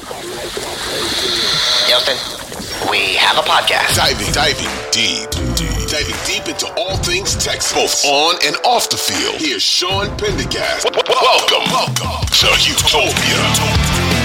Houston, we have a podcast. Diving deep into all things Texas, both on and off the field. Here's Sean Pendergast. Welcome to Utopia.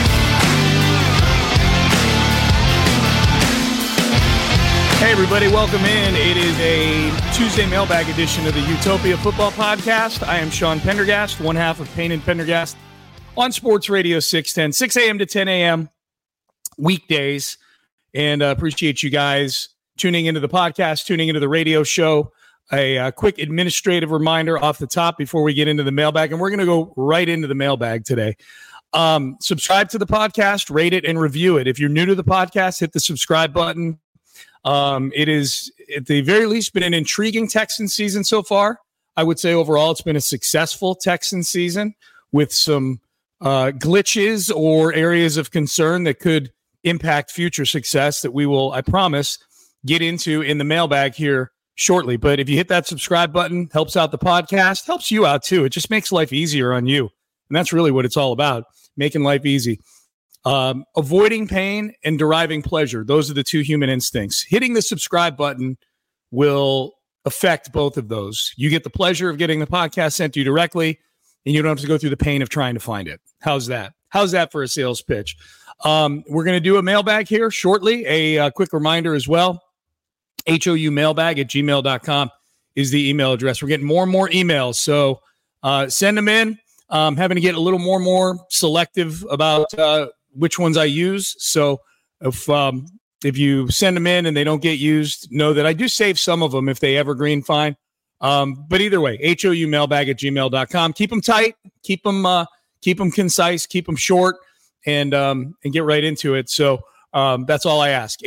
Hey everybody, welcome in. It is a Tuesday mailbag edition of the Utopia Football Podcast. I am Sean Pendergast, one half of Payne and Pendergast on Sports Radio 610, 6 a.m. to 10 a.m. weekdays. And appreciate you guys tuning into the podcast, tuning into the radio show. A quick administrative reminder off the top before we get into the mailbag. And we're going to go right into the mailbag today. Subscribe to the podcast, rate it, and review it. If you're new to the podcast, hit the subscribe button. It is, at the very least, been an intriguing Texans season so far. I would say overall it's been a successful Texans season with some glitches or areas of concern that could impact future success that we will, I promise, get into in the mailbag here shortly. But if you hit that subscribe button, helps out the podcast, helps you out too. It just makes life easier on you. And that's really what it's all about, making life easy. Avoiding pain and deriving pleasure. Those are the two human instincts. Hitting the subscribe button will affect both of those. You get the pleasure of getting the podcast sent to you directly, and you don't have to go through the pain of trying to find it. How's that? How's that for a sales pitch? We're going to do a mailbag here shortly. A quick reminder as well. HOUmailbag@gmail.com is the email address. We're getting more and more emails, so send them in. Having to get a little more selective about which ones I use. So if you send them in and they don't get used, know that I do save some of them if they evergreen, fine. But either way, HOUmailbag@gmail.com. Keep them tight, keep them concise, keep them short, and get right into it. So that's all I ask.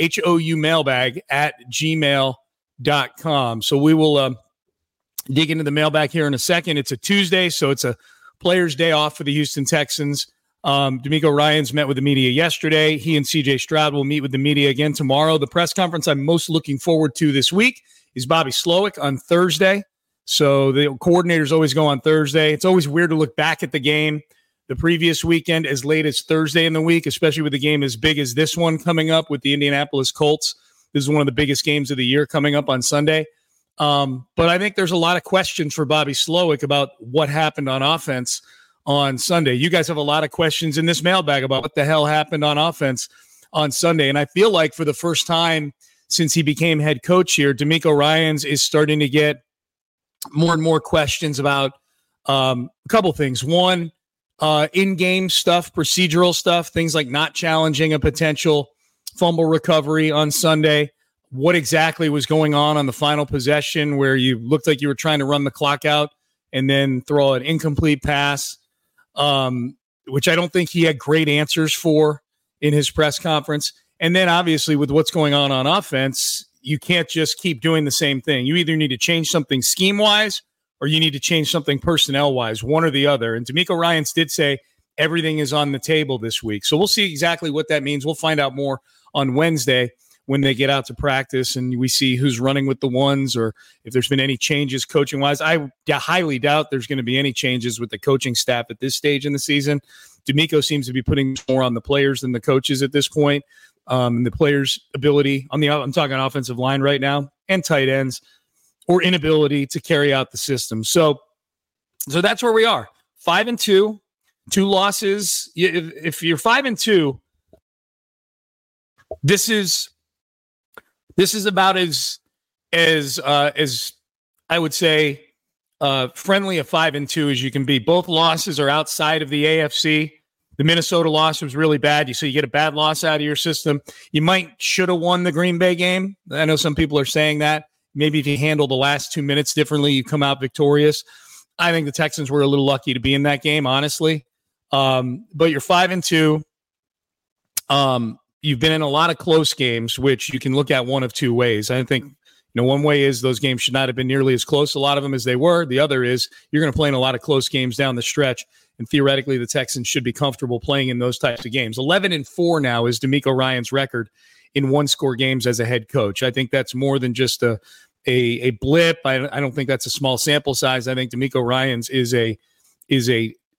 HOUmailbag@gmail.com. So we will dig into the mailbag here in a second. It's a Tuesday, so it's a players' day off for the Houston Texans. D'Amico Ryans met with the media yesterday. He and CJ Stroud will meet with the media again tomorrow. The press conference I'm most looking forward to this week is Bobby Slowik on Thursday. So the coordinators always go on Thursday. It's always weird to look back at the game the previous weekend as late as Thursday in the week, especially with a game as big as this one coming up with the Indianapolis Colts. This is one of the biggest games of the year coming up on Sunday. But I think there's a lot of questions for Bobby Slowik about what happened on offense on Sunday. You guys have a lot of questions in this mailbag about what the hell happened on offense on Sunday. And I feel like for the first time since he became head coach here, D'Amico Ryans is starting to get more and more questions about a couple things. One, in-game stuff, procedural stuff, things like not challenging a potential fumble recovery on Sunday. What exactly was going on the final possession where you looked like you were trying to run the clock out and then throw an incomplete pass, which I don't think he had great answers for in his press conference. And then obviously with what's going on offense, you can't just keep doing the same thing. You either need to change something scheme-wise or you need to change something personnel-wise, one or the other. And D'Amico Ryans did say everything is on the table this week. So we'll see exactly what that means. We'll find out more on Wednesday when they get out to practice and we see who's running with the ones or if there's been any changes coaching-wise. I highly doubt there's going to be any changes with the coaching staff at this stage in the season. D'Amico seems to be putting more on the players than the coaches at this point. The players' ability, I'm talking offensive line right now, and tight ends, or inability to carry out the system. So that's where we are. 5-2, 2 losses. If you're 5-2, this is about as I would say friendly a 5-2 as you can be. Both losses are outside of the AFC. The Minnesota loss was really bad. So you get a bad loss out of your system. You should have won the Green Bay game. I know some people are saying that. Maybe if you handle the last 2 minutes differently, you come out victorious. I think the Texans were a little lucky to be in that game, honestly. But you're 5-2. You've been in a lot of close games, which you can look at one of two ways. I think, one way is those games should not have been nearly as close, a lot of them, as they were. The other is you're going to play in a lot of close games down the stretch, and theoretically the Texans should be comfortable playing in those types of games. 11-4 now is D'Amico Ryans' record in one-score games as a head coach. I think that's more than just a blip. I don't think that's a small sample size. I think D'Amico Ryans is a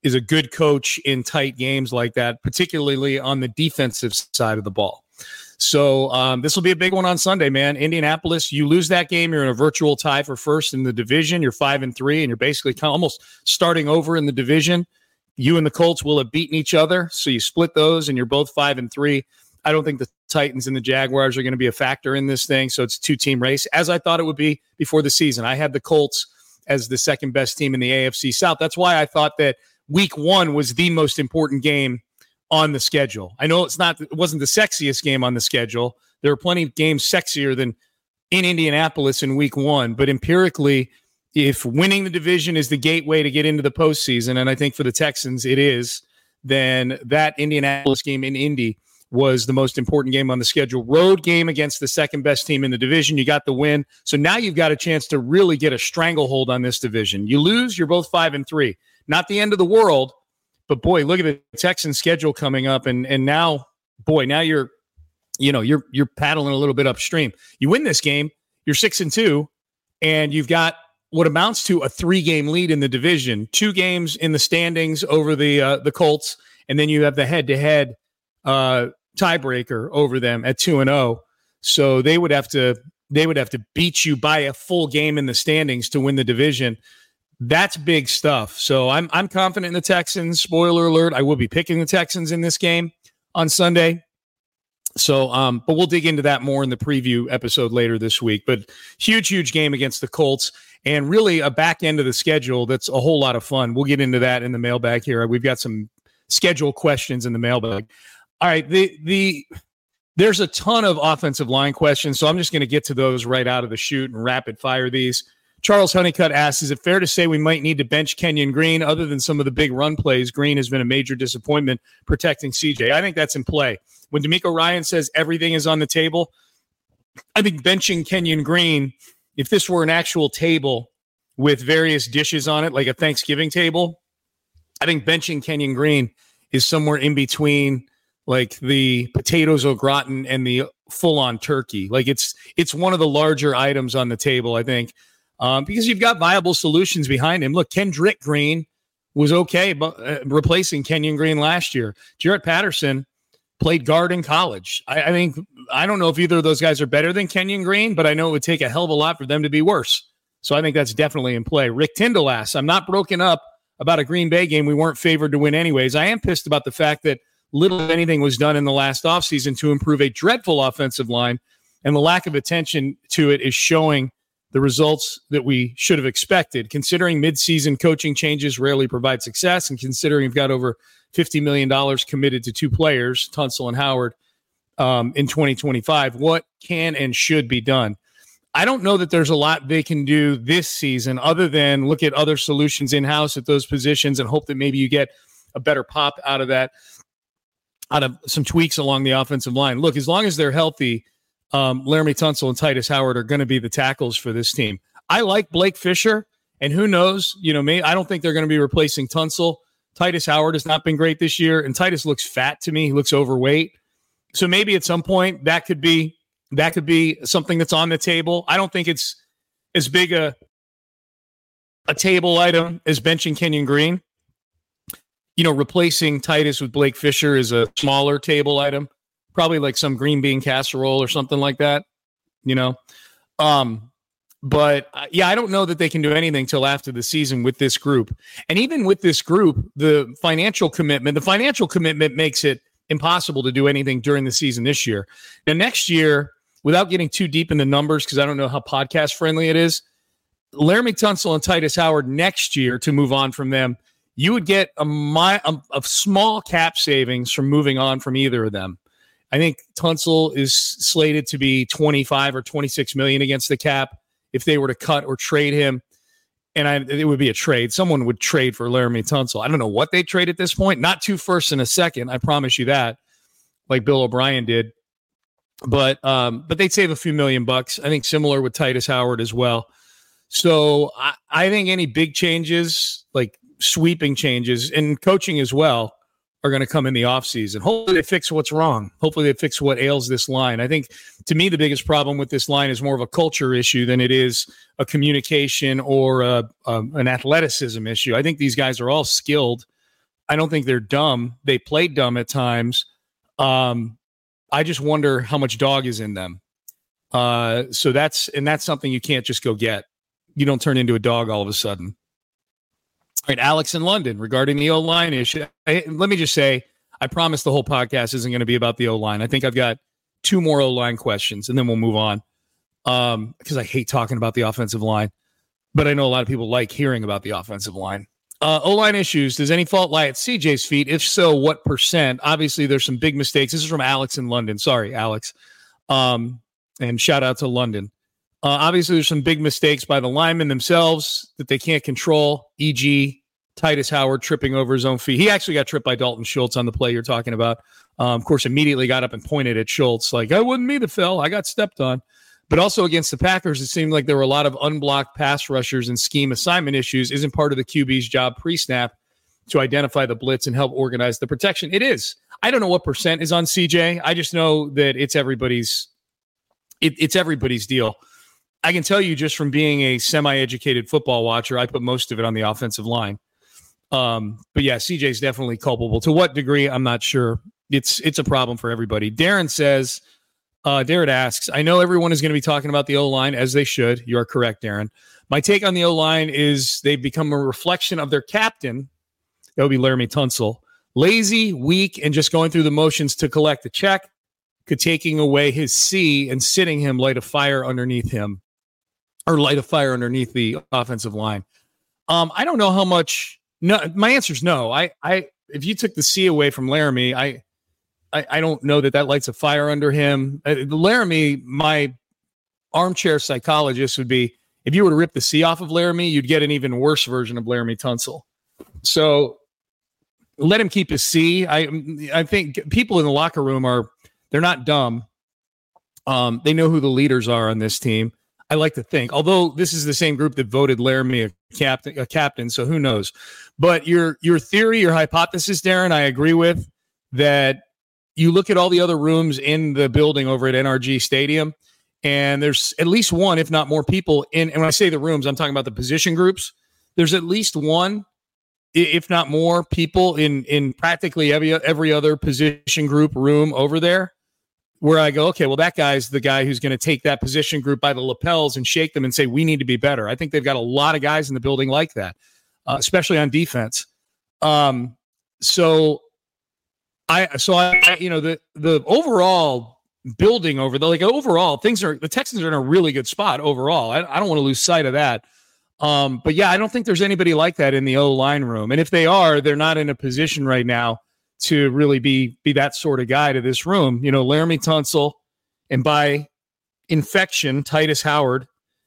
is a good coach in tight games like that, particularly on the defensive side of the ball. So this will be a big one on Sunday, man. Indianapolis, you lose that game, you're in a virtual tie for first in the division. You're 5-3, and you're basically kind of almost starting over in the division. You and the Colts will have beaten each other, so you split those, and you're both 5-3. I don't think the Titans and the Jaguars are going to be a factor in this thing, so it's a two-team race, as I thought it would be before the season. I had the Colts as the second best team in the AFC South. That's why I thought that Week 1 was the most important game on the schedule. I know it wasn't the sexiest game on the schedule. There are plenty of games sexier than in Indianapolis in Week 1, but empirically, if winning the division is the gateway to get into the postseason, and I think for the Texans it is, then that Indianapolis game in Indy was the most important game on the schedule. Road game against the second best team in the division. You got the win. So now you've got a chance to really get a stranglehold on this division. You lose, you're both 5-3. Not the end of the world, but boy, look at the Texans schedule coming up. And now, boy, now you're paddling a little bit upstream. You win this game, you're 6-2, and you've got what amounts to a 3-game lead in the division, 2 games in the standings over the Colts, and then you have the head-to-head tiebreaker over them at 2-0. So they would have to beat you by a full game in the standings to win the division. That's big stuff. So I'm confident in the Texans. Spoiler alert, I will be picking the Texans in this game on Sunday. So, but we'll dig into that more in the preview episode later this week. But huge game against the Colts, and really a back end of the schedule that's a whole lot of fun. We'll get into that in the mailbag here. We've got some schedule questions in the mailbag. All right, there's a ton of offensive line questions, so I'm just going to get to those right out of the chute and rapid fire these. Charles Honeycutt asks, is it fair to say we might need to bench Kenyon Green? Other than some of the big run plays, Green has been a major disappointment protecting CJ. I think that's in play. When DeMeco Ryan says everything is on the table, I think benching Kenyon Green, if this were an actual table with various dishes on it, like a Thanksgiving table, I think benching Kenyon Green is somewhere in between like the potatoes au gratin and the full-on turkey. Like it's one of the larger items on the table, I think. Because you've got viable solutions behind him. Look, Kendrick Green was okay, but replacing Kenyon Green last year. Jarrett Patterson played guard in college. I don't know if either of those guys are better than Kenyon Green, but I know it would take a hell of a lot for them to be worse. So I think that's definitely in play. Rick Tyndall asks, I'm not broken up about a Green Bay game we weren't favored to win anyways. I am pissed about the fact that little if anything was done in the last offseason to improve a dreadful offensive line, and the lack of attention to it is showing the results that we should have expected, considering midseason coaching changes rarely provide success, and considering we've got over $50 million committed to 2 players, Tunsil and Howard, in 2025. What can and should be done? I don't know that there's a lot they can do this season other than look at other solutions in-house at those positions and hope that maybe you get a better pop out of that, out of some tweaks along the offensive line. Look, as long as they're healthy, Laramie Tunsil and Titus Howard are going to be the tackles for this team. I like Blake Fisher, and who knows, I don't think they're going to be replacing Tunsil. Titus Howard has not been great this year, and Titus looks fat to me. He looks overweight. So maybe at some point that could be something that's on the table. I don't think it's as big a table item as benching Kenyon Green. Replacing Titus with Blake Fisher is a smaller table item. Probably like some green bean casserole or something like that, But I don't know that they can do anything till after the season with this group. And even with this group, the financial commitment makes it impossible to do anything during the season this year. Now, next year, without getting too deep in the numbers, because I don't know how podcast friendly it is, Laramie Tunsil and Titus Howard next year, to move on from them, you would get a small cap savings from moving on from either of them. I think Tunsil is slated to be 25 or 26 million against the cap if they were to cut or trade him. And it would be a trade. Someone would trade for Laramie Tunsil. I don't know what they trade at this point. Not 2 firsts and a second. I promise you that, like Bill O'Brien did. But they'd save a few $1 million. I think similar with Titus Howard as well. So I think any big changes, like sweeping changes and coaching as well, are going to come in the offseason. Hopefully they fix what's wrong. Hopefully they fix what ails this line. I think, to me, the biggest problem with this line is more of a culture issue than it is a communication or an athleticism issue. I think these guys are all skilled. I don't think they're dumb. They play dumb at times. I just wonder how much dog is in them. So that's something you can't just go get. You don't turn into a dog all of a sudden. All right, Alex in London regarding the O-line issue. Let me just say, I promise the whole podcast isn't going to be about the O-line. I think I've got 2 more O-line questions, and then we'll move on. Because I hate talking about the offensive line, but I know a lot of people like hearing about the offensive line. O-line issues. Does any fault lie at CJ's feet? If so, what percent? Obviously, there's some big mistakes. This is from Alex in London. Sorry, Alex. And shout out to London. Obviously, there's some big mistakes by the linemen themselves that they can't control, e.g. Titus Howard tripping over his own feet. He actually got tripped by Dalton Schultz on the play you're talking about. Of course, immediately got up and pointed at Schultz like, I wasn't me that fell. I got stepped on. But also against the Packers, it seemed like there were a lot of unblocked pass rushers and scheme assignment issues. Isn't part of the QB's job pre-snap to identify the blitz and help organize the protection? It is. I don't know what percent is on CJ. I just know that it's everybody's deal. I can tell you just from being a semi-educated football watcher, I put most of it on the offensive line. But yeah, CJ's definitely culpable. To what degree, I'm not sure. It's a problem for everybody. Darren says, Darren asks, I know everyone is going to be talking about the O-line, as they should. You are correct, Darren. My take on the O-line is they've become a reflection of their captain. That would be Laramie Tunsil. Lazy, weak, and just going through the motions to collect the check. Could taking away his C and sitting him light a fire underneath him. Or light a fire underneath the offensive line. I don't know how much. No, my answer is no. If you took the C away from Laramie, I don't know that lights a fire under him. Laramie, my armchair psychologist would be, if you were to rip the C off of Laramie, you'd get an even worse version of Laramie Tunsil. So let him keep his C. I think people in the locker room they're not dumb. They know who the leaders are on this team. I like to think, although this is the same group that voted Laramie a captain, so who knows? But your theory, your hypothesis, Darren, I agree with that. You look at all the other rooms in the building over at NRG Stadium, and there's at least one, if not more people in. And when I say the rooms, I'm talking about the position groups. There's at least one, if not more, people in practically every other position group room over there, where I go, okay, well, that guy's the guy who's going to take that position group by the lapels and shake them and say, we need to be better. I think they've got a lot of guys in the building like that, especially on defense. So the overall building over overall the Texans are in a really good spot overall. I don't want to lose sight of that. But yeah, I don't think there's anybody like that in the O-line room. And if they are, they're not in a position right now to really be that sort of guy to this room. Laramie Tunsil and by infection, Titus Howard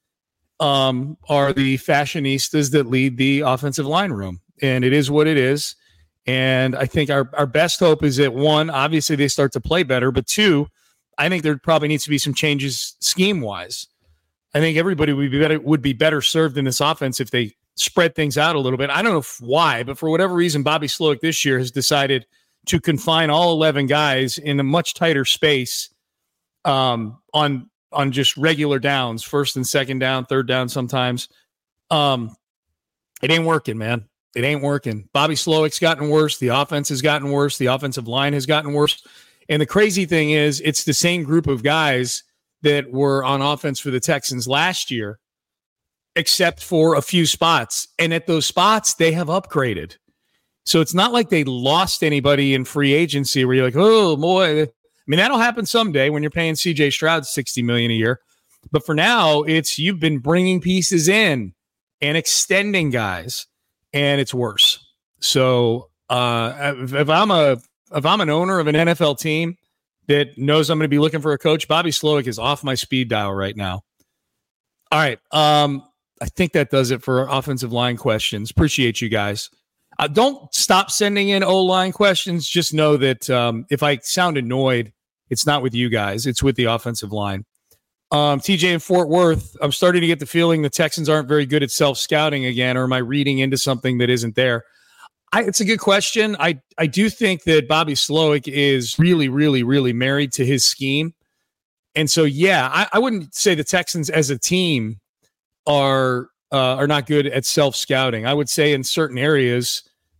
are the fashionistas that lead the offensive line room. And it is what it is. And I think our best hope is that, one, obviously they start to play better, but two, I think there probably needs to be some changes scheme-wise. I think everybody would be better served in this offense if they spread things out a little bit. I don't know why, but for whatever reason, Bobby Slowick this year has decided to confine all 11 guys in a much tighter space on just regular downs, first and second down, third down sometimes. It ain't working, man. It ain't working. Bobby Slowick's gotten worse. The offense has gotten worse. The offensive line has gotten worse. And the crazy thing is, it's the same group of guys that were on offense for the Texans last year, except for a few spots. And at those spots, they have upgraded. So it's not like they lost anybody in free agency where you're like, oh, boy. I mean, that'll happen someday when you're paying C.J. Stroud $60 million a year. But for now, you've been bringing pieces in and extending guys. And it's worse. So if I'm an owner of an NFL team that knows I'm going to be looking for a coach, Bobby Slowick is off my speed dial right now. All right. I think that does it for offensive line questions. Appreciate you guys. Don't stop sending in O-line questions. Just know that if I sound annoyed, it's not with you guys. It's with the offensive line. TJ in Fort Worth, I'm starting to get the feeling the Texans aren't very good at self-scouting again, or am I reading into something that isn't there? It's a good question. I do think that Bobby Slowick is really, really, really married to his scheme. And so, yeah, I wouldn't say the Texans as a team are not good at self-scouting. I would say in certain areas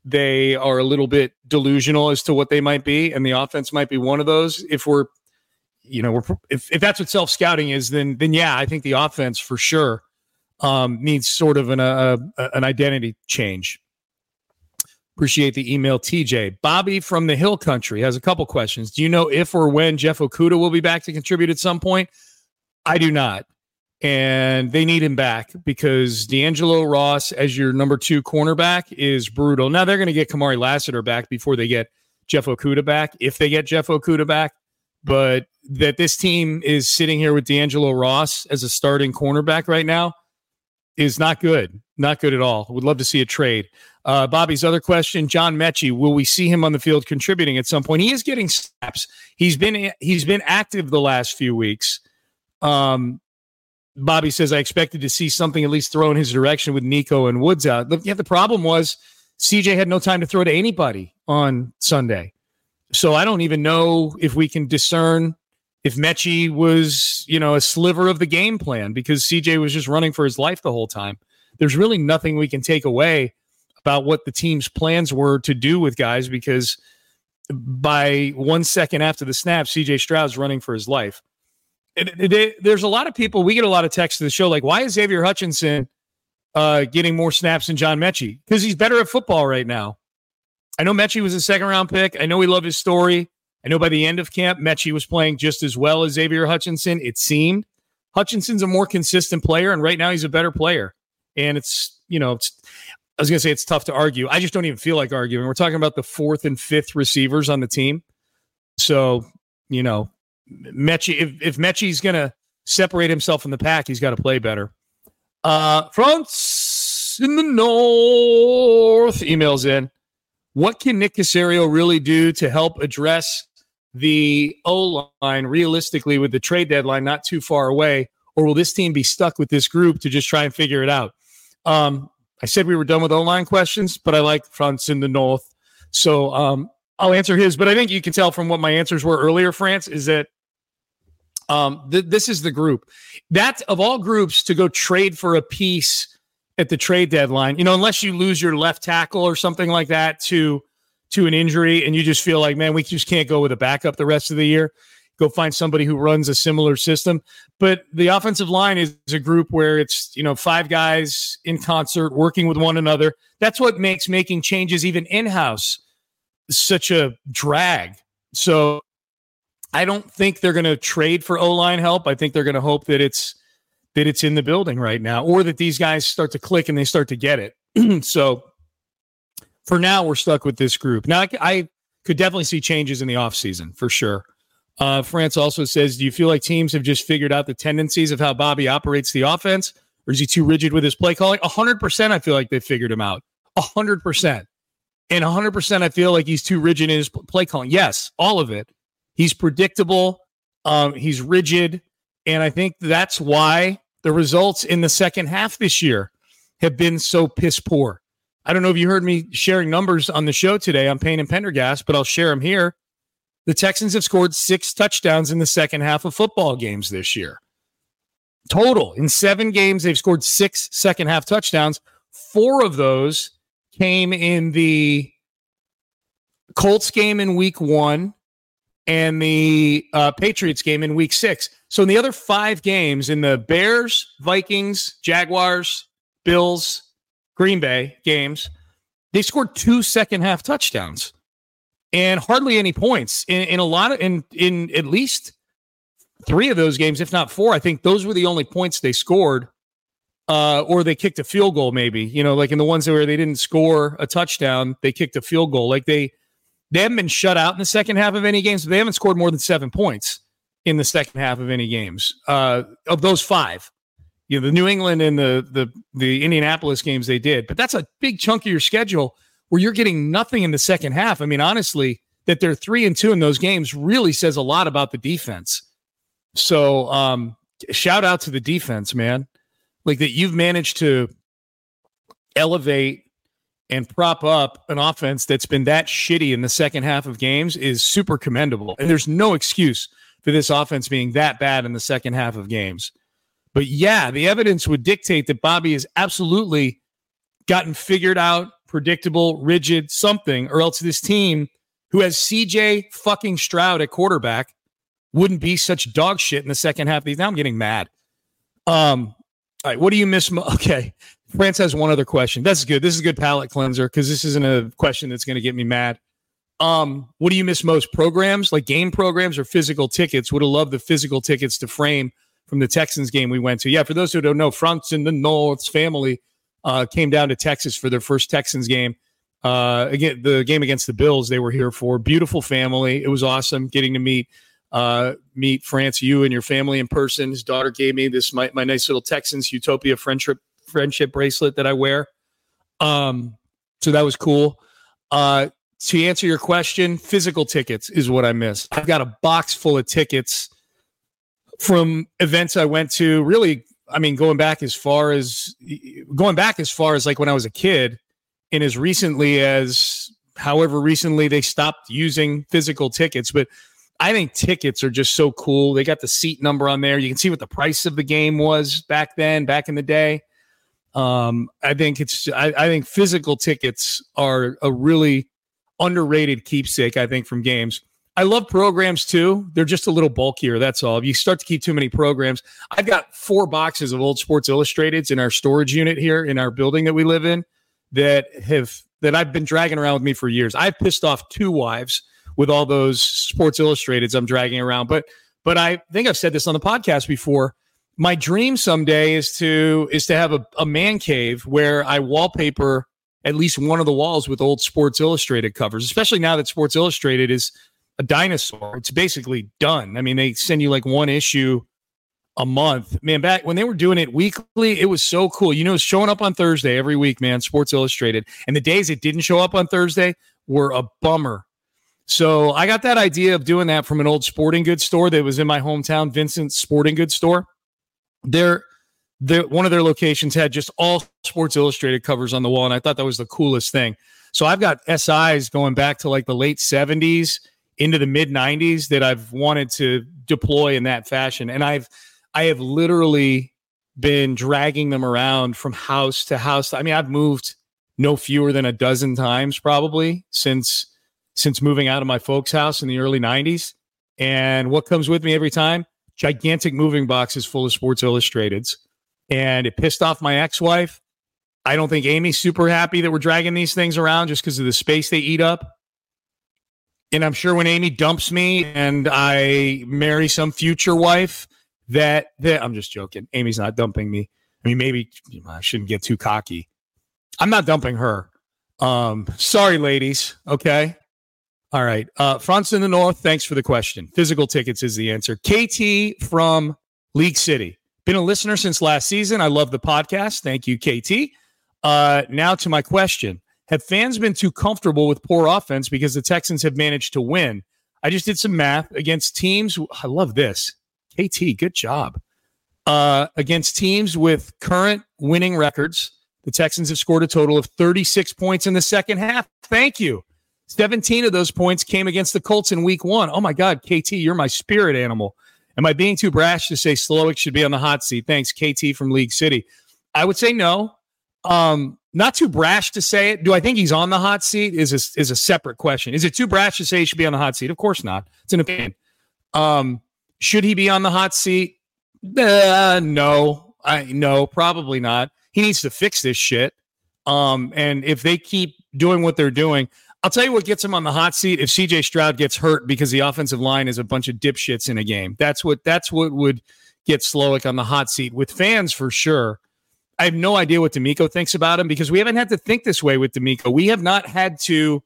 they are a little bit delusional as to what they might be, and the offense might be one of those. If if that's what self-scouting is, then yeah, I think the offense for sure needs sort of an identity change. Appreciate the email, TJ. Bobby from the Hill Country has a couple questions. Do you know if or when Jeff Okudah will be back to contribute at some point? I do not. And they need him back because D'Angelo Ross as your number 2 cornerback is brutal. Now they're going to get Kamari Lassiter back before they get Jeff Okudah back, if they get Jeff Okudah back. But that this team is sitting here with D'Angelo Ross as a starting cornerback right now is not good. Not good at all. Would love to see a trade. Bobby's other question, John Mechie, will we see him on the field contributing at some point? He is getting snaps. He's been active the last few weeks. Bobby says, I expected to see something at least thrown his direction with Nico and Woods out. The problem was CJ had no time to throw to anybody on Sunday. So I don't even know if we can discern if Mechie was, a sliver of the game plan because CJ was just running for his life the whole time. There's really nothing we can take away about what the team's plans were to do with guys because by 1 second after the snap, CJ Stroud's running for his life. There's a lot of people, we get a lot of texts to the show like, why is Xavier Hutchinson getting more snaps than John Mechie? Because he's better at football right now. I know Mechie was a second-round pick. I know we love his story. I know by the end of camp, Mechie was playing just as well as Xavier Hutchinson, it seemed. Hutchinson's a more consistent player, and right now he's a better player. And it's tough to argue. I just don't even feel like arguing. We're talking about the 4th and 5th receivers on the team. So, Mechie, if Mechie's going to separate himself from the pack, he's got to play better. France in the North emails in. What can Nick Caserio really do to help address the O-line realistically with the trade deadline not too far away? Or will this team be stuck with this group to just try and figure it out? I said we were done with O-line questions, but I like France in the North. So I'll answer his. But I think you can tell from what my answers were earlier, France, is that this is the group. That, of all groups, to go trade for a piece at the trade deadline, unless you lose your left tackle or something like that to an injury and you just feel like, man, we just can't go with a backup the rest of the year. Go find somebody who runs a similar system. But the offensive line is a group where it's, 5 guys in concert working with one another. That's what makes making changes even in-house such a drag. So I don't think they're going to trade for O-line help. I think they're going to hope that it's in the building right now, or that these guys start to click and they start to get it. So for now, we're stuck with this group. Now, I could definitely see changes in the offseason for sure. France also says, do you feel like teams have just figured out the tendencies of how Bobby operates the offense, or is he too rigid with his play calling? 100% I feel like they figured him out. 100%. And 100% I feel like he's too rigid in his play calling. Yes, all of it. He's predictable. He's rigid. And I think that's why the results in the second half this year have been so piss poor. I don't know if you heard me sharing numbers on the show today on Payne and Pendergast, but I'll share them here. The Texans have scored 6 touchdowns in the second half of football games this year. Total. In 7 games, they've scored 6 second half touchdowns. 4 of those came in the Colts game in week 1 and the Patriots game in week 6. So in the other 5 games, in the Bears, Vikings, Jaguars, Bills, Green Bay games, they scored 2 second half touchdowns and hardly any points in at least 3 of those games, if not 4. I think those were the only points they scored, or they kicked a field goal. Maybe, like in the ones where they didn't score a touchdown, they kicked a field goal. Like they haven't been shut out in the second half of any games, but they haven't scored more than 7 points in the second half of any games. Of those 5, the New England and the Indianapolis games they did, but that's a big chunk of your schedule where you're getting nothing in the second half. I mean, honestly, that they're 3-2 in those games really says a lot about the defense. So shout out to the defense, man. Like that you've managed to elevate and prop up an offense that's been that shitty in the second half of games is super commendable. And there's no excuse for this offense being that bad in the second half of games. But yeah, the evidence would dictate that Bobby has absolutely gotten figured out, predictable, rigid something, or else this team who has CJ fucking Stroud at quarterback wouldn't be such dog shit in the second half of these. Now I'm getting mad. All right, what do you miss? Okay, France has one other question. That's good. This is a good palate cleanser because this isn't a question that's going to get me mad. What do you miss most? Programs, like game programs or physical tickets? Would have loved the physical tickets to frame from the Texans game we went to. Yeah, for those who don't know, France in the North's family came down to Texas for their first Texans game. Again, the game against the Bills they were here for. Beautiful family. It was awesome getting to meet France, you and your family in person. His daughter gave me this my nice little Texans Utopia friendship bracelet that I wear. So that was cool. To answer your question, physical tickets is what I miss. I've got a box full of tickets from events I went to. Really, I mean, going back as far as like when I was a kid, and as recently as however recently they stopped using physical tickets. But I think tickets are just so cool. They got the seat number on there. You can see what the price of the game was back in the day. I think physical tickets are a really underrated keepsake, I think, from games. I love programs too. They're just a little bulkier. That's all. If you start to keep too many programs, I've got 4 boxes of old Sports Illustrateds in our storage unit here in our building that we live in that I've been dragging around with me for years. I've pissed off 2 wives with all those Sports Illustrateds I'm dragging around. But I think I've said this on the podcast before. My dream someday is to have a man cave where I wallpaper at least one of the walls with old Sports Illustrated covers, especially now that Sports Illustrated is a dinosaur. It's basically done. I mean, they send you like 1 issue a month. Man, back when they were doing it weekly, it was so cool. You know, it's showing up on Thursday every week, man, Sports Illustrated. And the days it didn't show up on Thursday were a bummer. So I got that idea of doing that from an old sporting goods store that was in my hometown, Vincent's Sporting Goods Store. One of their locations had just all Sports Illustrated covers on the wall, and I thought that was the coolest thing. So I've got SIs going back to like the late 70s into the mid 90s that I've wanted to deploy in that fashion. And I have literally been dragging them around from house to house. I mean, I've moved no fewer than a dozen times probably since moving out of my folks' house in the early 90s. And what comes with me every time? Gigantic moving boxes full of Sports Illustrateds. And it pissed off my ex-wife. I don't think Amy's super happy that we're dragging these things around just because of the space they eat up. And I'm sure when Amy dumps me and I marry some future wife that I'm just joking. Amy's not dumping me. I mean, maybe I shouldn't get too cocky. I'm not dumping her. Sorry, ladies. Okay. All right. France in the North, thanks for the question. Physical tickets is the answer. KT from League City. Been a listener since last season. I love the podcast. Thank you, KT. Now to my question. Have fans been too comfortable with poor offense because the Texans have managed to win? I just did some math against teams. I love this. KT, good job. Against teams with current winning records, the Texans have scored a total of 36 points in the second half. Thank you. 17 of those points came against the Colts in week 1. Oh, my God, KT, you're my spirit animal. Am I being too brash to say Slowick should be on the hot seat? Thanks, KT from League City. I would say no. Not too brash to say it. Do I think he's on the hot seat is a separate question. Is it too brash to say he should be on the hot seat? Of course not. It's an opinion. Should he be on the hot seat? No, probably not. He needs to fix this shit. And if they keep doing what they're doing, I'll tell you what gets him on the hot seat. If CJ Stroud gets hurt because the offensive line is a bunch of dipshits in a game, that's what would get Slowick on the hot seat with fans for sure. I have no idea what D'Amico thinks about him because we haven't had to think this way with D'Amico. We've not had to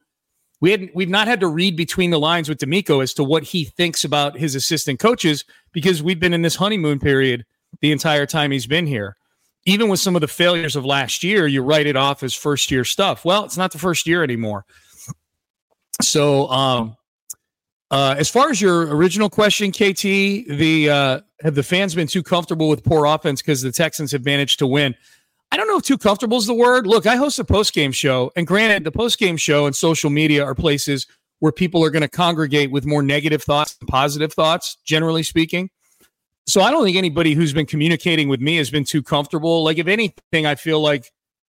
read between the lines with D'Amico as to what he thinks about his assistant coaches because we've been in this honeymoon period the entire time he's been here. Even with some of the failures of last year, you write it off as first year stuff. Well, it's not the first year anymore. So, as far as your original question, KT, have the fans been too comfortable with poor offense because the Texans have managed to win? I don't know if too comfortable is the word. Look, I host a post-game show, and granted, the post-game show and social media are places where people are going to congregate with more negative thoughts than positive thoughts, generally speaking. So I don't think anybody who's been communicating with me has been too comfortable. Like, if anything, I feel like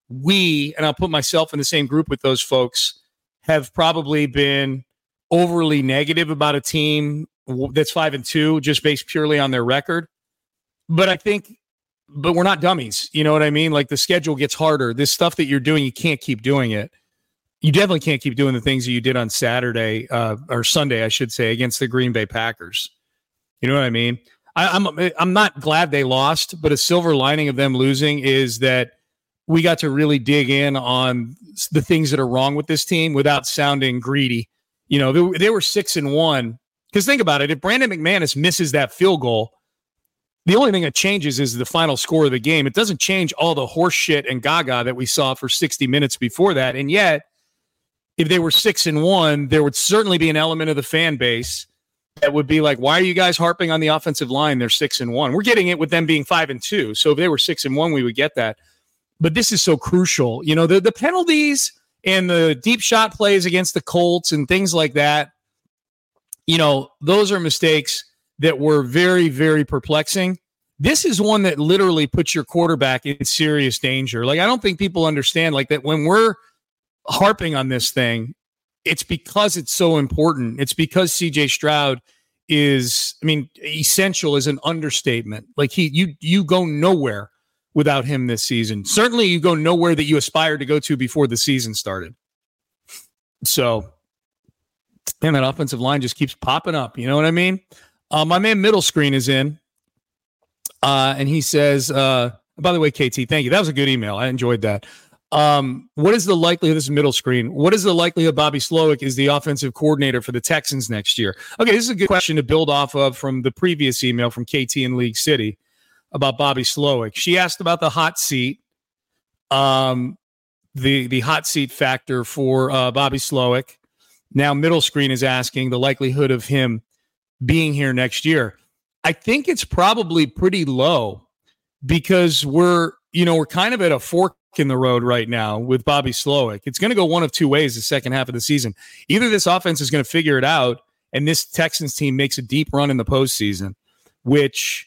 we, and I'll put myself in the same group with those folks, have probably been overly negative about a team that's 5-2, just based purely on their record. But we're not dummies. You know what I mean? Like, the schedule gets harder. This stuff that you're doing, you can't keep doing it. You definitely can't keep doing the things that you did on Saturday or Sunday, I should say, against the Green Bay Packers. You know what I mean? I'm not glad they lost, but a silver lining of them losing is that we got to really dig in on the things that are wrong with this team without sounding greedy. You know, they were 6-1. Because think about it, if Brandon McManus misses that field goal, the only thing that changes is the final score of the game. It doesn't change all the horse shit and gaga that we saw for 60 minutes before that. And yet, if they were 6-1, there would certainly be an element of the fan base that would be like, why are you guys harping on the offensive line? They're 6-1. We're getting it with them being 5-2. So if they were 6-1, we would get that. But this is so crucial. You know, the penalties and the deep shot plays against the Colts and things like that, you know, those are mistakes that were very, very perplexing. This is one that literally puts your quarterback in serious danger. Like, I don't think people understand like that when we're harping on this thing, it's because it's so important. It's because CJ Stroud is, I mean, essential is an understatement. Like, you go nowhere without him this season. Certainly you go nowhere that you aspired to go to before the season started. So, man, that offensive line just keeps popping up. You know what I mean? My man Middle Screen is in. And he says, by the way, KT, thank you. That was a good email. I enjoyed that. What is the likelihood, this is Middle Screen, what is the likelihood Bobby Slowick is the offensive coordinator for the Texans next year? Okay, this is a good question to build off of from the previous email from KT in League City about Bobby Slowick. She asked about the hot seat, the hot seat factor for Bobby Slowick. Now Middle Screen is asking the likelihood of him being here next year. I think it's probably pretty low because we're kind of at a fork in the road right now with Bobby Slowick. It's going to go one of two ways the second half of the season. Either this offense is going to figure it out and this Texans team makes a deep run in the postseason, which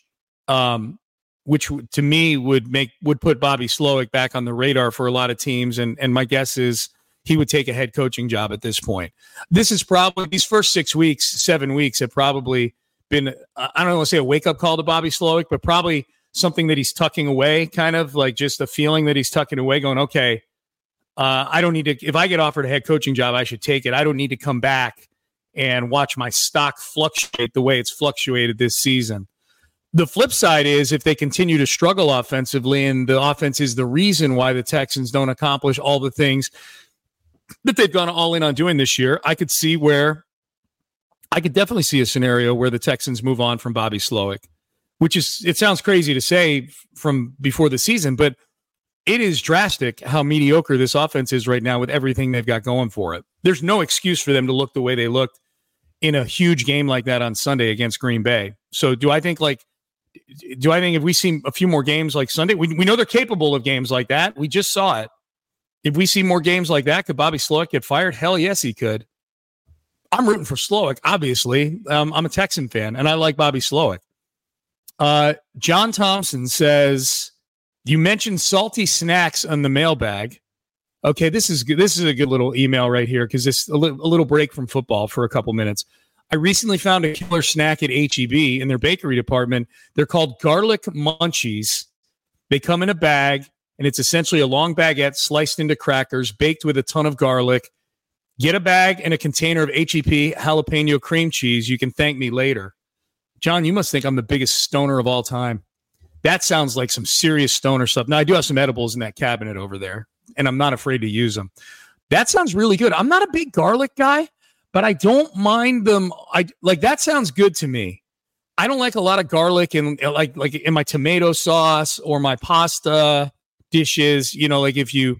to me would put Bobby Slowick back on the radar for a lot of teams. And my guess is he would take a head coaching job at this point. This is probably, these first 7 weeks have probably been, I don't want to say a wake-up call to Bobby Slowick, but probably something that he's tucking away, kind of like just a feeling that he's tucking away, going, okay, I don't need to, if I get offered a head coaching job, I should take it. I don't need to come back and watch my stock fluctuate the way it's fluctuated this season. The flip side is if they continue to struggle offensively and the offense is the reason why the Texans don't accomplish all the things that they've gone all in on doing this year, I could definitely see a scenario where the Texans move on from Bobby Slowick, which is, it sounds crazy to say from before the season, but it is drastic how mediocre this offense is right now with everything they've got going for it. There's no excuse for them to look the way they looked in a huge game like that on Sunday against Green Bay. So do I think if we see a few more games like Sunday, we know they're capable of games like that. We just saw it. If we see more games like that, could Bobby Slowick get fired? Hell yes, he could. I'm rooting for Slowick, obviously. I'm a Texan fan, and I like Bobby Slowick. John Thompson says, you mentioned salty snacks on the mailbag. Okay, this is good. This is a good little email right here because this a little break from football for a couple minutes. I recently found a killer snack at H-E-B in their bakery department. They're called garlic munchies. They come in a bag, and it's essentially a long baguette sliced into crackers, baked with a ton of garlic. Get a bag and a container of H-E-P jalapeno cream cheese. You can thank me later. John, you must think I'm the biggest stoner of all time. That sounds like some serious stoner stuff. Now, I do have some edibles in that cabinet over there, and I'm not afraid to use them. That sounds really good. I'm not a big garlic guy, but I don't mind them. That sounds good to me. I don't like a lot of garlic in like in my tomato sauce or my pasta dishes. You know, like if you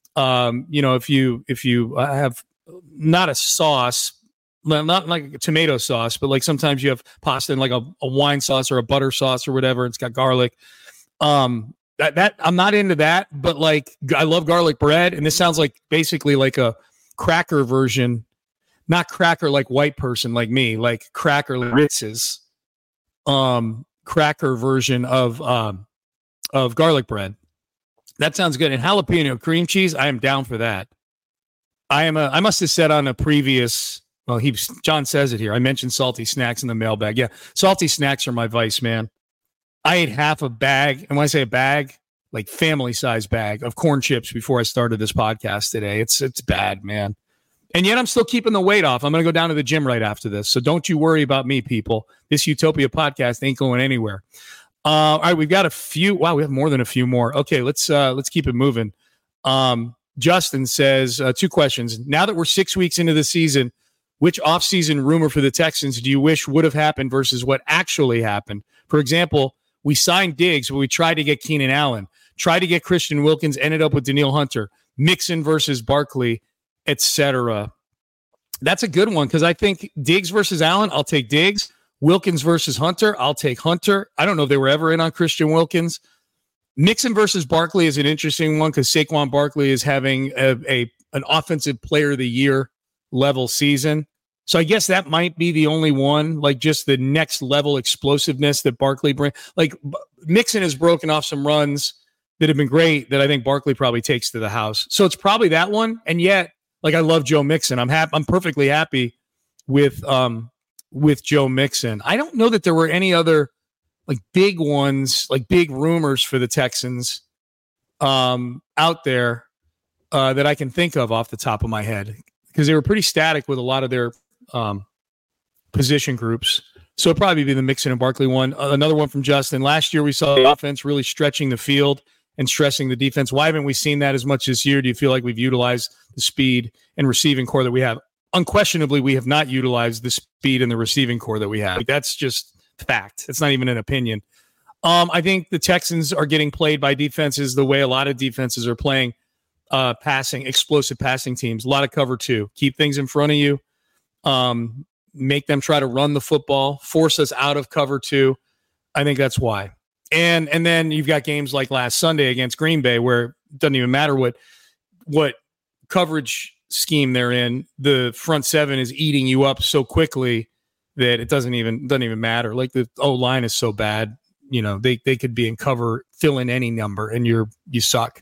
have not a sauce, not like a tomato sauce, but like sometimes you have pasta in like a wine sauce or a butter sauce or whatever. It's got garlic. That I'm not into that, but like I love garlic bread, and this sounds like basically like a cracker version, not cracker like white person like me, like cracker like Ritz's, cracker version of garlic bread. That sounds good. And jalapeno cream cheese, I am down for that. I must have said on a previous, well, John says it here. I mentioned salty snacks in the mailbag. Yeah, salty snacks are my vice, man. I ate half a bag, and when I say a bag, like family size bag of corn chips before I started this podcast today. It's bad, man. And yet I'm still keeping the weight off. I'm going to go down to the gym right after this. So don't you worry about me, people. This Utopia podcast ain't going anywhere. All right, we've got a few. Wow, we have more than a few more. Okay, let's keep it moving. Justin says 2 questions. Now that we're 6 weeks into the season, which offseason rumor for the Texans do you wish would have happened versus what actually happened? For example, we signed Diggs, but we tried to get Keenan Allen, tried to get Christian Wilkins, ended up with Danielle Hunter, Mixon versus Barkley, etc. That's a good one because I think Diggs versus Allen, I'll take Diggs. Wilkins versus Hunter, I'll take Hunter. I don't know if they were ever in on Christian Wilkins. Mixon versus Barkley is an interesting one because Saquon Barkley is having an offensive player of the year level season. So I guess that might be the only one, like just the next level explosiveness that Barkley brings. Like Mixon has broken off some runs that have been great that I think Barkley probably takes to the house. So it's probably that one. And yet, like I love Joe Mixon. I'm perfectly happy with Joe Mixon. I don't know that there were any other like big ones, like big rumors for the Texans out there that I can think of off the top of my head because they were pretty static with a lot of their position groups. So it'd probably be the Mixon and Barkley one. Another one from Justin. Last year we saw the offense really stretching the field and stressing the defense. Why haven't we seen that as much this year? Do you feel like we've utilized the speed and receiving core that we have? Unquestionably, we have not utilized the speed and the receiving core that we have. Like, that's just fact. It's not even an opinion. I think the Texans are getting played by defenses the way a lot of defenses are playing explosive passing teams. A lot of cover two. Keep things in front of you. Make them try to run the football. Force us out of cover two. I think that's why. And then you've got games like last Sunday against Green Bay where it doesn't even matter what coverage scheme they're in. The front seven is eating you up so quickly that it doesn't even matter. Like the O-line is so bad, you know, they could be in cover, fill in any number, and you suck.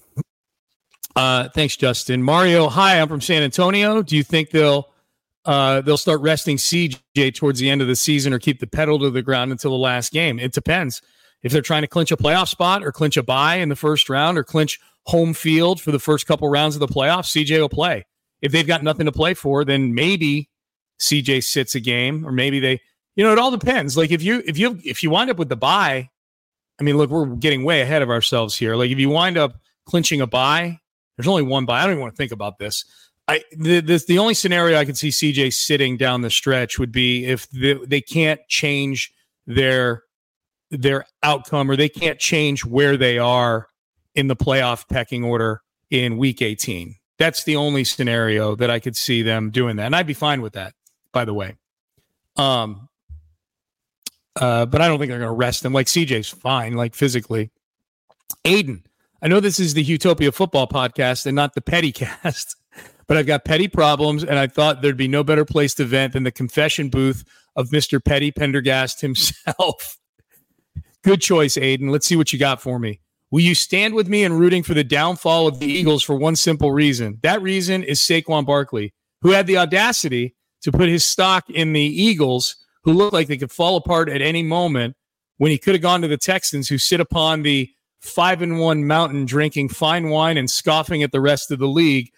Thanks, Justin. Mario, hi, I'm from San Antonio. Do you think they'll start resting CJ towards the end of the season or keep the pedal to the ground until the last game? It depends. If they're trying to clinch a playoff spot or clinch a bye in the first round or clinch home field for the first couple rounds of the playoffs, CJ will play. If they've got nothing to play for, then maybe CJ sits a game, or maybe they, you know, it all depends. Like if you wind up with the bye, I mean, look, we're getting way ahead of ourselves here. Like if you wind up clinching a bye, there's only one bye. I don't even want to think about this. The only scenario I could see CJ sitting down the stretch would be if they can't change their outcome, or they can't change where they are in the playoff pecking order in week 18. That's the only scenario that I could see them doing that. And I'd be fine with that, by the way. But I don't think they're going to rest them. Like CJ's fine, like physically. Aiden, I know this is the Utopia Football Podcast and not the Petty Cast, but I've got petty problems, and I thought there'd be no better place to vent than the confession booth of Mr. Petty Pendergast himself. Good choice, Aiden. Let's see what you got for me. Will you stand with me in rooting for the downfall of the Eagles for one simple reason? That reason is Saquon Barkley, who had the audacity to put his stock in the Eagles, who looked like they could fall apart at any moment, when he could have gone to the Texans, who sit upon the 5-1 mountain, drinking fine wine and scoffing at the rest of the league.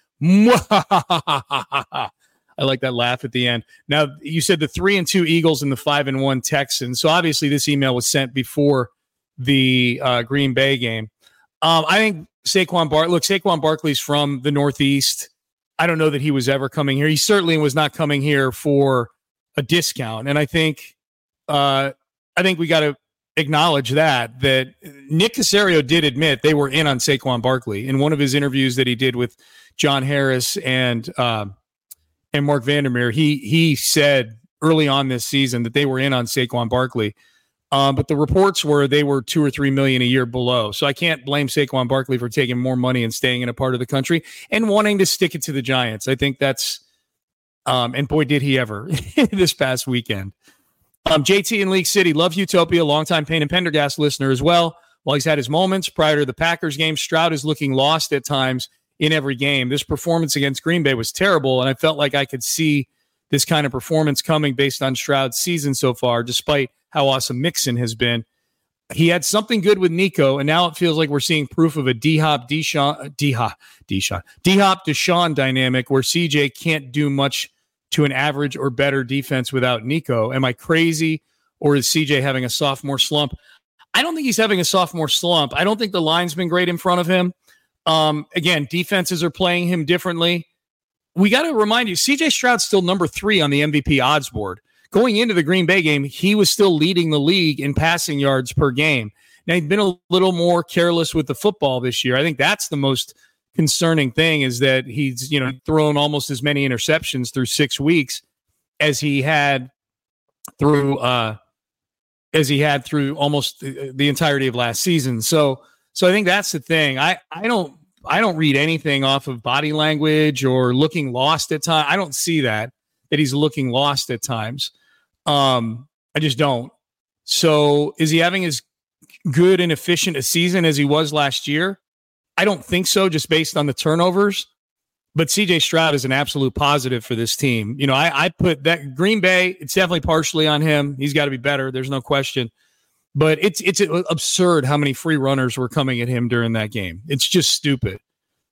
I like that laugh at the end. Now, you said the 3-2 Eagles and the 5-1 Texans. So obviously this email was sent before the Green Bay game. I think Saquon Barkley's from the Northeast. I don't know that he was ever coming here. He certainly was not coming here for a discount. And I think we got to acknowledge that Nick Caserio did admit they were in on Saquon Barkley in one of his interviews that he did with John Harris and Mark Vandermeer. He said early on this season that they were in on Saquon Barkley. But the reports were they were $2 or $3 million a year below. So I can't blame Saquon Barkley for taking more money and staying in a part of the country and wanting to stick it to the Giants. I think that's, and boy, did he ever this past weekend. JT in League City, love Utopia, longtime Payne and Pendergast listener as well. while he's had his moments prior to the Packers game, Stroud is looking lost at times in every game. This performance against Green Bay was terrible, and I felt like I could see this kind of performance coming based on Stroud's season so far, despite how awesome Mixon has been. He had something good with Nico, and now it feels like we're seeing proof of a D-Hop Deshaun dynamic where CJ can't do much to an average or better defense without Nico. Am I crazy, or is CJ having a sophomore slump? I don't think he's having a sophomore slump. I don't think the line's been great in front of him. Again, defenses are playing him differently. We got to remind you, CJ Stroud's still number 3 on the MVP odds board. Going into the Green Bay game, he was still leading the league in passing yards per game. Now, he's been a little more careless with the football this year. I think that's the most concerning thing, is that he's, thrown almost as many interceptions through 6 weeks as he had through almost the entirety of last season. So I think that's the thing. I don't read anything off of body language or looking lost at times. I don't see that he's looking lost at times. I just don't. So is he having as good and efficient a season as he was last year? I don't think so, just based on the turnovers. But CJ Stroud is an absolute positive for this team. I put that Green Bay, it's definitely partially on him. He's got to be better. There's no question. But it's absurd how many free runners were coming at him during that game. It's just stupid.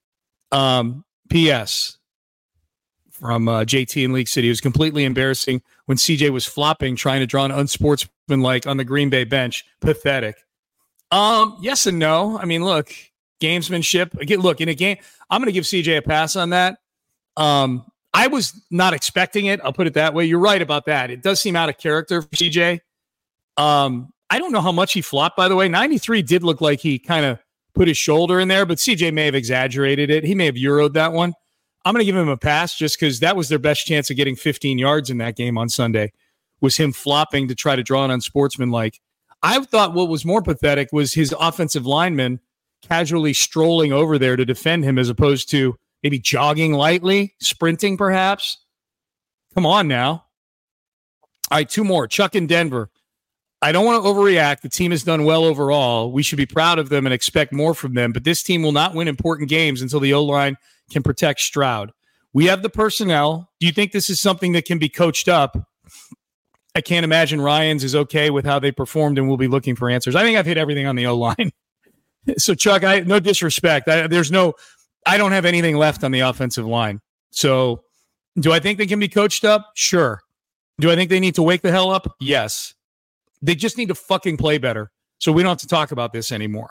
P.S. from JT in League City. It was completely embarrassing when CJ was flopping, trying to draw an unsportsmanlike on the Green Bay bench. Pathetic. Yes and no. I mean, look, gamesmanship. Again, look, in a game, I'm going to give CJ a pass on that. I was not expecting it. I'll put it that way. You're right about that. It does seem out of character for CJ. I don't know how much he flopped, by the way. 93 did look like he kind of put his shoulder in there, but CJ may have exaggerated it. He may have Euro'd that one. I'm going to give him a pass just because that was their best chance of getting 15 yards in that game on Sunday, was him flopping to try to draw an unsportsmanlike. I thought what was more pathetic was his offensive lineman casually strolling over there to defend him as opposed to maybe jogging lightly, sprinting perhaps. Come on now. All right, 2 more. Chuck in Denver. I don't want to overreact. The team has done well overall. We should be proud of them and expect more from them, but this team will not win important games until the O-line can protect Stroud. We have the personnel. Do you think this is something that can be coached up? I can't imagine Ryans is okay with how they performed, and we'll be looking for answers. I think I've hit everything on the O-line. So, Chuck, no disrespect. I don't have anything left on the offensive line. So, do I think they can be coached up? Sure. Do I think they need to wake the hell up? Yes. They just need to fucking play better, so we don't have to talk about this anymore.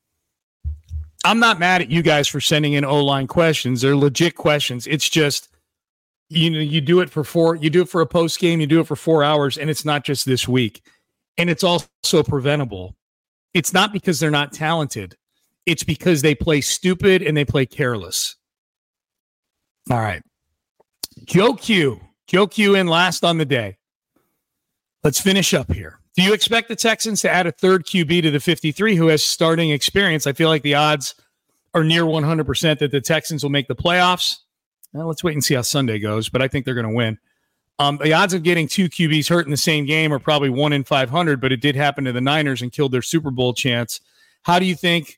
I'm not mad at you guys for sending in O-line questions. They're legit questions. It's just, you do it for a post game, you do it for 4 hours, and it's not just this week. And it's also preventable. It's not because they're not talented. It's because they play stupid and they play careless. All right. Joe Q in last on the day. Let's finish up here. Do you expect the Texans to add a third QB to the 53 who has starting experience? I feel like the odds are near 100% that the Texans will make the playoffs. Well, let's wait and see how Sunday goes, but I think they're going to win. The odds of getting 2 QBs hurt in the same game are probably 1 in 500, but it did happen to the Niners and killed their Super Bowl chance. What do you think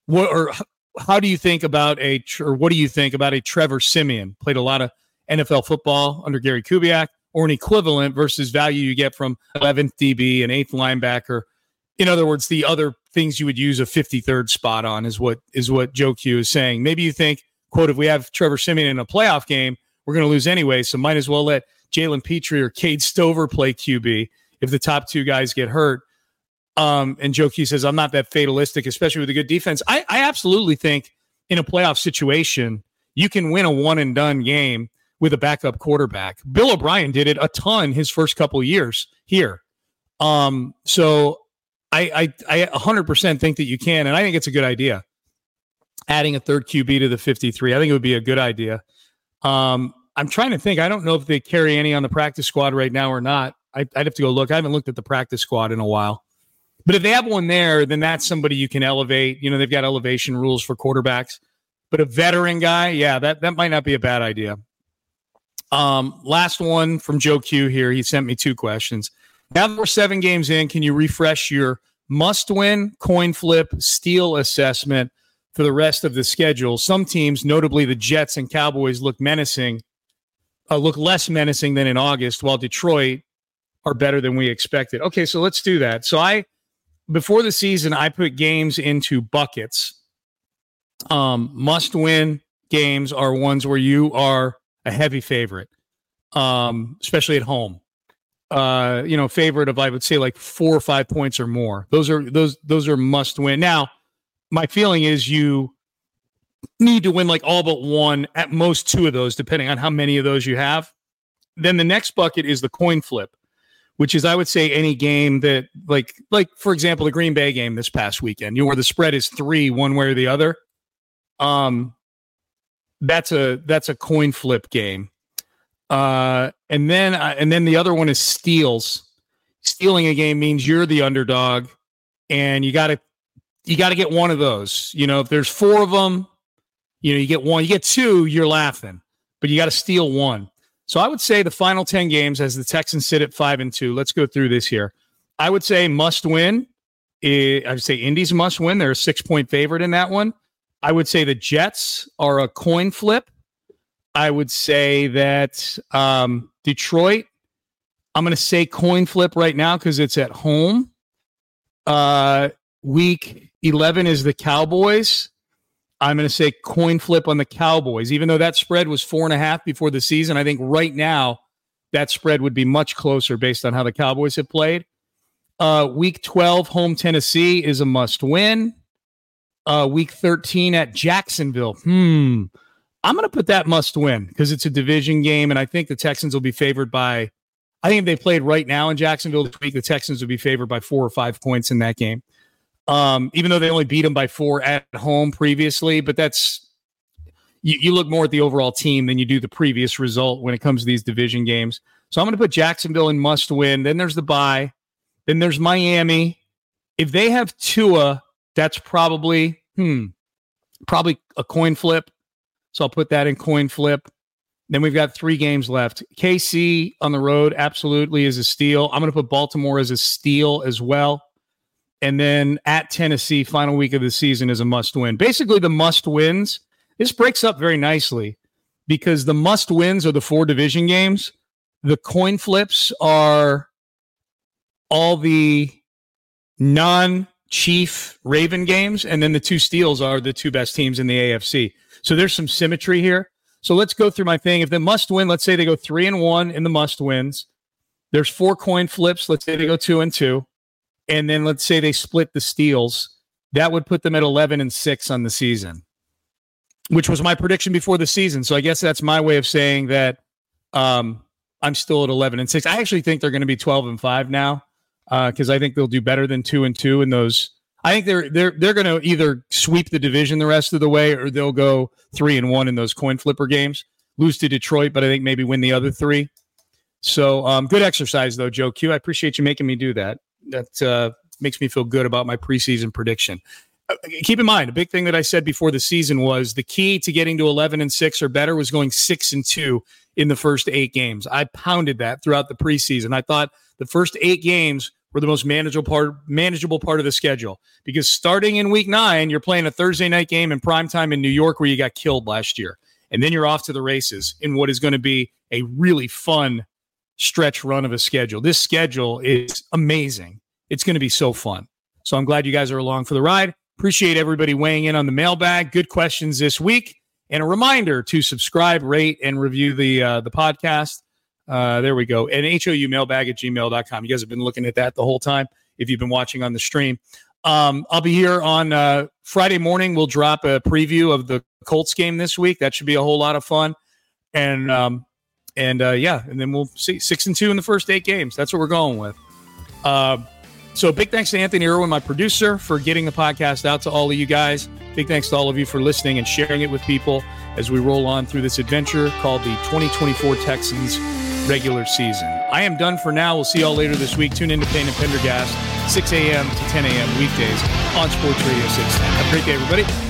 about a Trevor Siemian? Played a lot of NFL football under Gary Kubiak, or an equivalent versus value you get from 11th DB and 8th linebacker. In other words, the other things you would use a 53rd spot on is what Joe Q is saying. Maybe you think, quote, if we have Trevor Siemian in a playoff game, we're going to lose anyway, so might as well let Jalen Petrie or Cade Stover play QB if the top 2 guys get hurt. And Joe Q says, I'm not that fatalistic, especially with a good defense. I absolutely think in a playoff situation, you can win a one-and-done game with a backup quarterback. Bill O'Brien did it a ton his first couple of years here. So I 100% think that you can, and I think it's a good idea. Adding a third QB to the 53, I think it would be a good idea. I'm trying to think. I don't know if they carry any on the practice squad right now or not. I'd have to go look. I haven't looked at the practice squad in a while. But if they have one there, then that's somebody you can elevate. They've got elevation rules for quarterbacks. But a veteran guy, yeah, that might not be a bad idea. Last one from Joe Q here. He sent me 2 questions. Now that we're 7 games in, can you refresh your must win, coin flip, steal assessment for the rest of the schedule. Some teams, notably the Jets and Cowboys, look menacing, look less menacing than in August, while Detroit are better than we expected. Okay, so let's do that. So before the season, I put games into buckets. Must win games are ones where you are a heavy favorite, especially at home. Favorite of, I would say, like 4 or 5 points or more. Those are must win. Now, my feeling is you need to win like all but one, at most 2 of those, depending on how many of those you have. Then the next bucket is the coin flip, which is, I would say, any game that like for example, the Green Bay game this past weekend, where the spread is 3 one way or the other. That's a coin flip game. And then the other one is steals. Stealing a game means you're the underdog, and you got to get one of those. If there's 4 of them, you get 1. You get 2, you're laughing, but you got to steal 1. So I would say the final 10 games, as the Texans sit at 5-2. Let's go through this here. I would say must win. I would say Indy's must win. They're a 6-point favorite in that one. I would say the Jets are a coin flip. I would say that Detroit, I'm going to say coin flip right now because it's at home. Week 11 is the Cowboys. I'm going to say coin flip on the Cowboys. Even though that spread was 4.5 before the season, I think right now that spread would be much closer based on how the Cowboys have played. Week 12, home Tennessee is a must win. Week 13 at Jacksonville. I'm going to put that must win because it's a division game, and I think the Texans will be favored by, I think if they played right now in Jacksonville this week, the Texans would be favored by 4 or 5 points in that game. Even though they only beat them by 4 at home previously, but that's, you look more at the overall team than you do the previous result when it comes to these division games. So I'm going to put Jacksonville in must win. Then there's the bye. Then there's Miami. If they have Tua, that's probably a coin flip. So I'll put that in coin flip. Then we've got 3 games left. KC on the road absolutely is a steal. I'm going to put Baltimore as a steal as well. And then at Tennessee, final week of the season is a must win. Basically, the must wins, this breaks up very nicely because the must wins are the 4 division games. The coin flips are all the non-Chief Raven games. And then the 2 steals are the 2 best teams in the AFC. So there's some symmetry here. So let's go through my thing. If the must win, let's say they go 3-1 in the must wins. There's 4 coin flips. Let's say they go 2-2. And then let's say they split the steals. That would put them at 11-6 on the season, which was my prediction before the season. So I guess that's my way of saying that I'm still at 11-6. I actually think they're going to be 12-5 now because I think they'll do better than 2-2 in those. I think they're going to either sweep the division the rest of the way, or they'll go 3-1 in those coin flipper games. Lose to Detroit, but I think maybe win the other 3. So good exercise though, Joe Q. I appreciate you making me do that. That makes me feel good about my preseason prediction. Keep in mind, a big thing that I said before the season was the key to getting to 11-6 or better was going 6-2 in the first 8 games. I pounded that throughout the preseason. I thought the first 8 games were the most manageable part of the schedule because starting in week 9, you're playing a Thursday night game in primetime in New York where you got killed last year. And then you're off to the races in what is going to be a really fun stretch run of a schedule. This schedule is amazing. It's going to be so fun. So I'm glad you guys are along for the ride. Appreciate everybody weighing in on the mailbag. Good questions this week. And a reminder to subscribe, rate, and review the podcast. There we go. And houmailbag@gmail.com. You guys have been looking at that the whole time if you've been watching on the stream. I'll be here on Friday morning. We'll drop a preview of the Colts game this week. That should be a whole lot of fun. And then we'll see 6-2 in the first 8 games. That's what we're going with. So big thanks to Anthony Irwin, my producer, for getting the podcast out to all of you guys. Big thanks to all of you for listening and sharing it with people as we roll on through this adventure called the 2024 Texans regular season. I am done for now. We'll see y'all later this week. Tune in to Payne and Pendergast, 6 a.m. to 10 a.m. weekdays on Sports Radio 610. Have a great day, everybody.